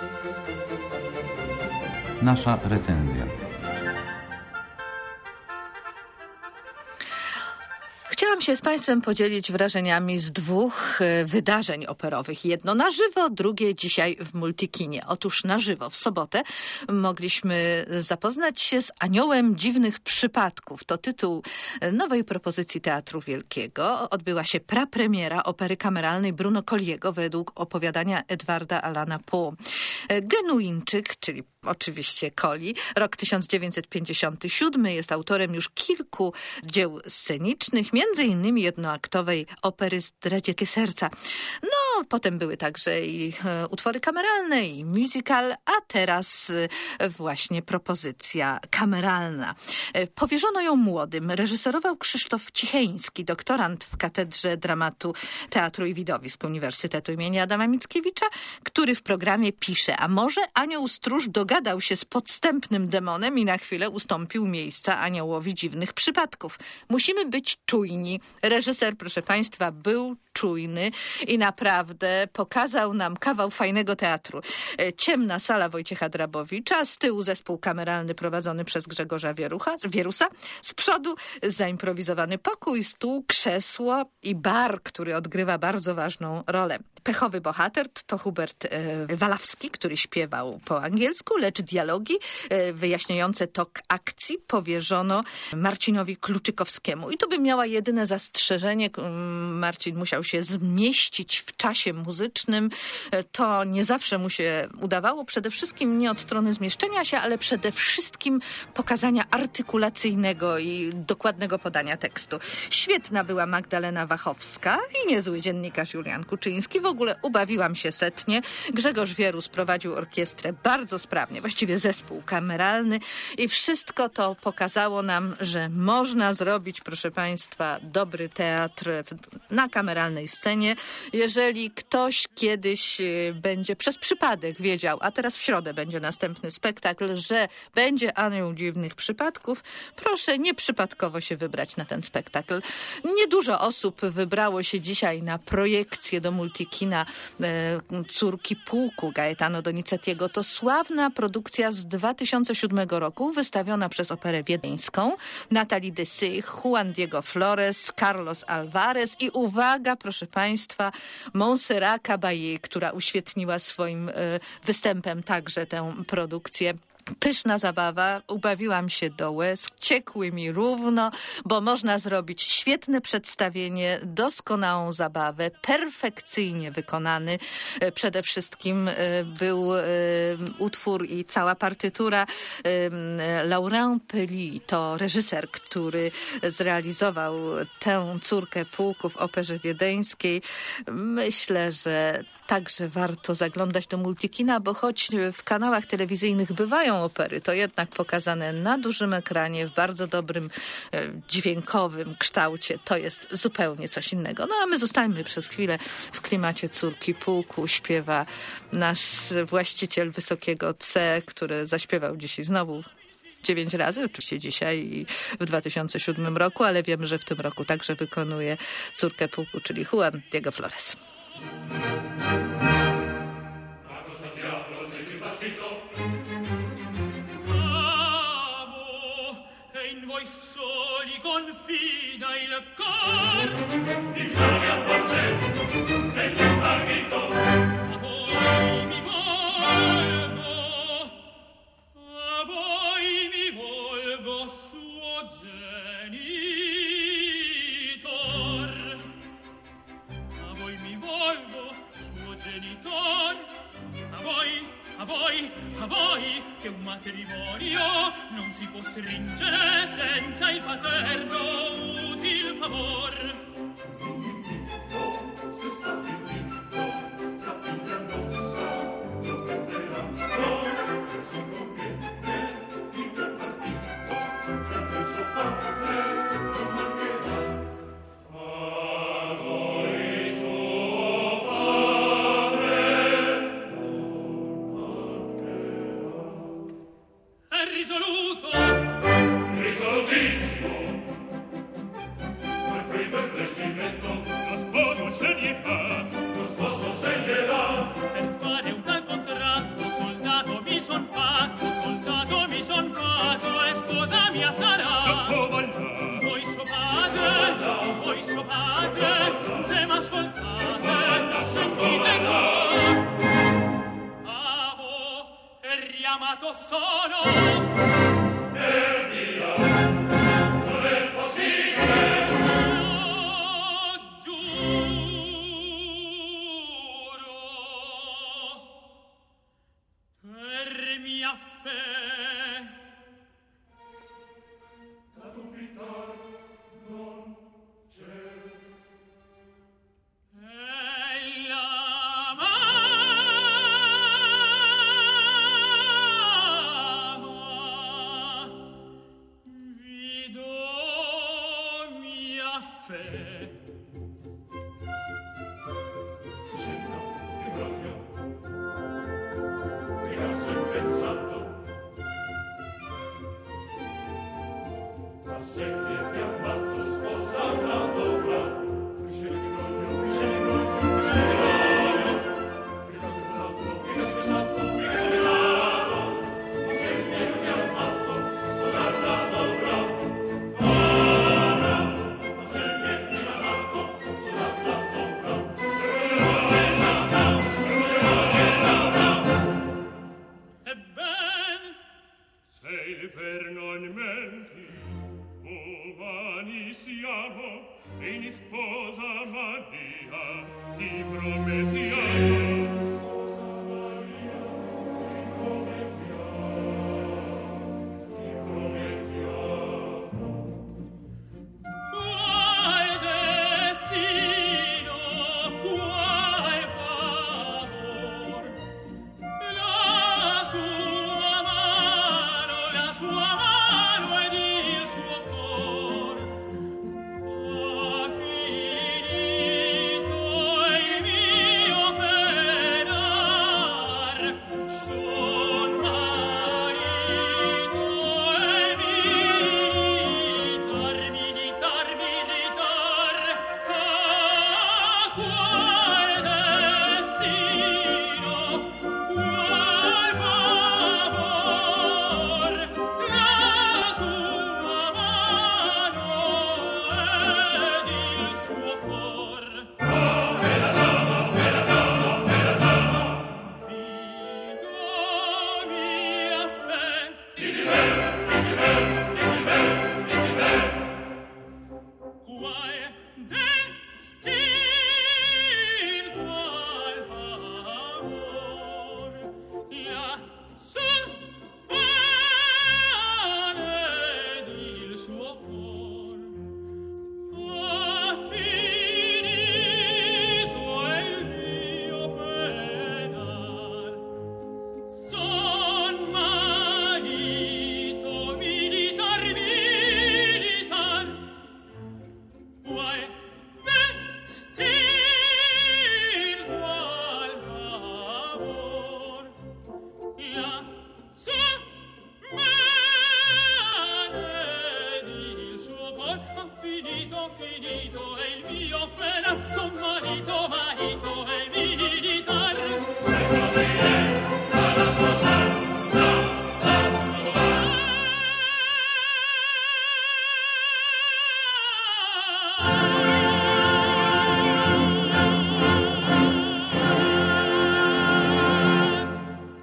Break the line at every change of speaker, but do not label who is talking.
Nasza recenzja.
Chciałam się z Państwem podzielić wrażeniami z dwóch wydarzeń operowych. Jedno na żywo, drugie dzisiaj w Multikinie. Otóż na żywo w sobotę mogliśmy zapoznać się z Aniołem dziwnych przypadków. To tytuł nowej propozycji Teatru Wielkiego. Odbyła się prapremiera opery kameralnej Bruno Colliego według opowiadania Edwarda Allana Poe. Genuińczyk, czyli oczywiście Colli, rok 1957, jest autorem już kilku dzieł scenicznych, między innymi jednoaktowej opery Zdradzieckie serca. No, potem były także i utwory kameralne, i musical, a teraz właśnie propozycja kameralna. Powierzono ją młodym. Reżyserował Krzysztof Cicheński, doktorant w Katedrze Dramatu, Teatru i Widowisk Uniwersytetu im. Adama Mickiewicza, który w programie pisze: a może anioł stróż dogadał się z podstępnym demonem i na chwilę ustąpił miejsca aniołowi dziwnych przypadków. Musimy być czujni. Reżyser, proszę Państwa, był czujny i naprawdę pokazał nam kawał fajnego teatru. Ciemna sala Wojciecha Drabowicza, z tyłu zespół kameralny prowadzony przez Grzegorza Wierusa, z przodu zaimprowizowany pokój, stół, krzesło i bar, który odgrywa bardzo ważną rolę. Pechowy bohater to Hubert Walawski, który śpiewał po angielsku, lecz dialogi wyjaśniające tok akcji powierzono Marcinowi Kluczykowskiemu. I tu bym miała jedyne zastrzeżenie. Marcin musiał się zmieścić w czasie muzycznym. To nie zawsze mu się udawało. Przede wszystkim nie od strony zmieszczenia się, ale przede wszystkim pokazania artykulacyjnego i dokładnego podania tekstu. Świetna była Magdalena Wachowska i niezły dziennikarz Julian Kuczyński. W ogóle ubawiłam się setnie. Grzegorz Wierus prowadził orkiestrę bardzo sprawnie, właściwie zespół kameralny i wszystko to pokazało nam, że można zrobić, proszę Państwa, dobry teatr na kameralnej scenie. Jeżeli ktoś kiedyś będzie przez przypadek wiedział, a teraz w środę będzie następny spektakl, że będzie Anioł dziwnych przypadków, proszę nieprzypadkowo się wybrać na ten spektakl. Niedużo osób wybrało się dzisiaj na projekcję do Multikina Córki Pułku Gaetano Donizettiego. To sławna produkcja z 2007 roku, wystawiona przez Operę Wiedeńską. Natalie Dessay, Juan Diego Flores, Carlos Alvarez i uwaga, proszę Państwa, Montserrat Caballé, która uświetniła swoim występem także tę produkcję. Pyszna zabawa, ubawiłam się do łez, ciekły mi równo, bo można zrobić świetne przedstawienie, doskonałą zabawę, perfekcyjnie wykonany. Przede wszystkim był utwór i cała partytura. Laurent Pelly to reżyser, który zrealizował tę Córkę Pułku w Operze Wiedeńskiej. Myślę, że także warto zaglądać do Multikina, bo choć w kanałach telewizyjnych bywają opery, to jednak pokazane na dużym ekranie, w bardzo dobrym dźwiękowym kształcie, to jest zupełnie coś innego. No a my zostańmy przez chwilę w klimacie Córki Pułku. Śpiewa nasz właściciel wysokiego C, który zaśpiewał dzisiaj znowu 9 razy, oczywiście dzisiaj i w 2007 roku, ale wiem, że w tym roku także wykonuje Córkę Pułku, czyli Juan Diego Flores.
Voi soli confida il cor di gloria forse sei impazzito a voi mi volgo suo genitor a voi mi volgo suo genitor a voi che un matrimonio non si può stringere senza il paterno util favor. Se sta pipito, la figlia nostra non perderà, se si conviene in quel partito, perché il suo padre non mancherà. Risoluto, risolutissimo. sono. E via, non è possibile. Io giuro per mia fe. Da dubitar non c'è.
Finito, è il mio pena, son marito, ma